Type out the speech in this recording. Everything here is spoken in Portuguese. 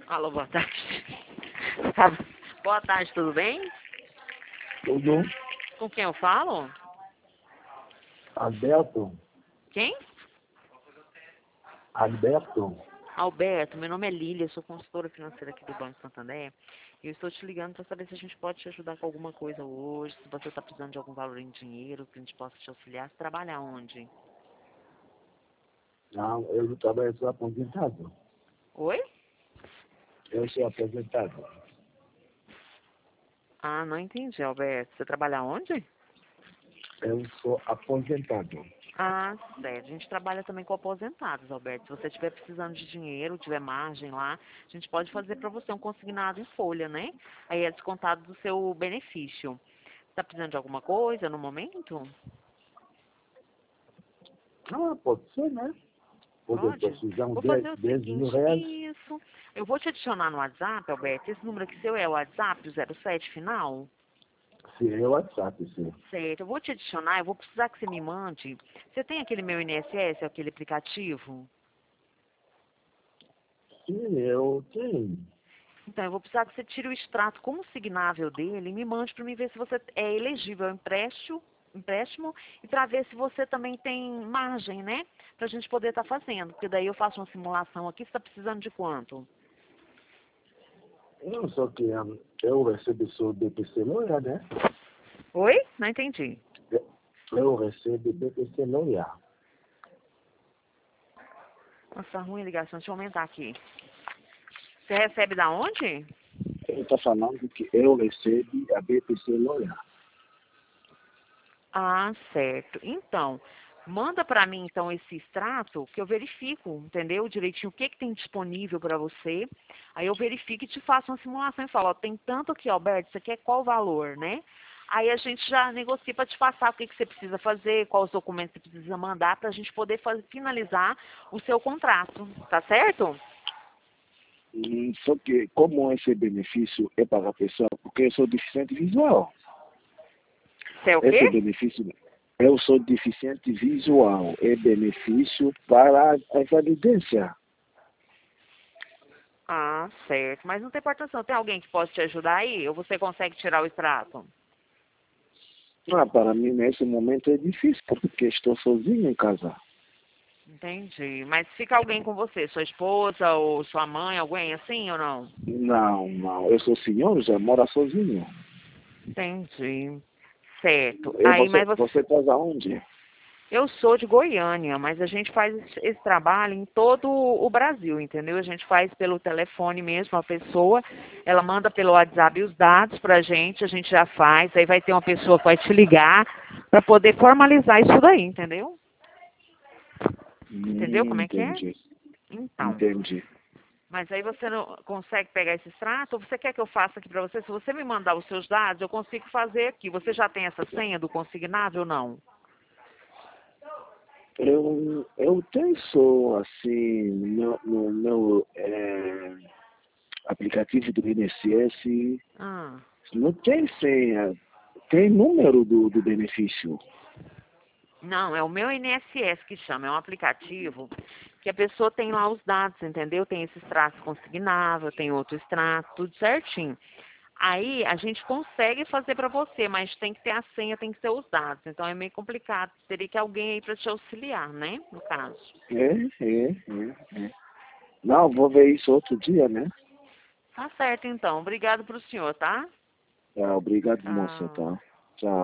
Alô, boa tarde. Tá- Boa tarde, tudo bem? Tudo. Com quem eu falo? Alberto. Quem? Alberto. Alberto, meu nome é Lília, eu sou consultora financeira aqui do Banco Santander. E eu estou te ligando para saber se a gente pode te ajudar com alguma coisa hoje, se você está precisando de algum valor em dinheiro, que a gente possa te auxiliar. Você trabalha onde? Não, eu trabalho, sou aposentado. Oi? Eu sou aposentado. Ah, não entendi, Alberto. Você trabalha onde? Eu sou aposentado. Ah, certo. A gente trabalha também com aposentados, Alberto. Se você estiver precisando de dinheiro, tiver margem lá, a gente pode fazer para você um consignado em folha, né? Aí é descontado do seu benefício. Está precisando de alguma coisa no momento? Ah, pode ser, né? Pode Pode? precisar Vou uns fazer o 10 mil seguinte, reais. isso. Eu vou te adicionar no WhatsApp, Alberto. Esse número aqui seu é o WhatsApp, o 07 final? Sim, é o WhatsApp, sim. Certo. Eu vou te adicionar, eu vou precisar que você me mande. Você tem aquele meu INSS, aquele aplicativo? Sim, eu tenho. Então, eu vou precisar que você tire o extrato consignável dele e me mande para mim ver se você é elegível ao empréstimo e para ver se você também tem margem, né? Para a gente poder estar fazendo. Porque daí eu faço uma simulação aqui. Você está precisando de quanto? Não, só que eu recebo só BPC Loia, né? Oi? Não entendi. Eu recebo BPC Loia. Nossa, ruim a ligação. Deixa eu aumentar aqui. Você recebe da onde? Ele está falando que eu recebo a BPC Loia. Ah, certo. Então, manda para mim então esse extrato que eu verifico, entendeu? Direitinho o que que tem disponível para você. Aí eu verifico e te faço uma simulação e falo, ó, tem tanto aqui, Alberto, você quer qual valor, né? Aí a gente já negocia para te passar o que que você precisa fazer, quais os documentos você precisa mandar para a gente poder finalizar o seu contrato, tá certo? Só que como esse benefício é para a pessoa, porque eu sou deficiente visual. Você é o Esse quê? benefício, eu sou deficiente visual, é benefício para a invalidência. Ah, certo. Mas não tem importância, não. Tem alguém que possa te ajudar aí? Ou você consegue tirar o extrato? Ah, para mim, nesse momento é difícil, porque estou sozinho em casa. Entendi. Mas fica alguém com você, sua esposa ou sua mãe, alguém assim ou não? Não, não, eu sou senhor, já moro sozinho. Entendi. Certo. E Aí, mas você está aonde? eu sou de Goiânia, mas a gente faz esse trabalho em todo o Brasil, entendeu? A gente faz pelo telefone mesmo, a pessoa, ela manda pelo WhatsApp os dados pra a gente já faz, aí vai ter uma pessoa que vai te ligar para poder formalizar isso daí, entendeu? Entendeu como é que é? Entendi, Então. entendi. Mas aí você não consegue pegar esse extrato? Ou você quer que eu faça aqui para você? Se você me mandar os seus dados, eu consigo fazer aqui. Você já tem essa senha do consignável ou não? Eu tenho só, assim, no meu aplicativo do INSS, Ah, não tem senha, tem número do benefício. não, é o meu INSS que chama. É um aplicativo que a pessoa tem lá os dados, entendeu? Tem esse extrato consignável, tem outro extrato, tudo certinho. Aí a gente consegue fazer para você, mas tem que ter a senha, tem que ter os dados. Então é meio complicado. Teria que alguém aí para te auxiliar, né? No caso. É. Não, vou ver isso outro dia, né? Tá certo, então. Obrigado pro senhor, tá? Obrigado, moça, Tchau. tá?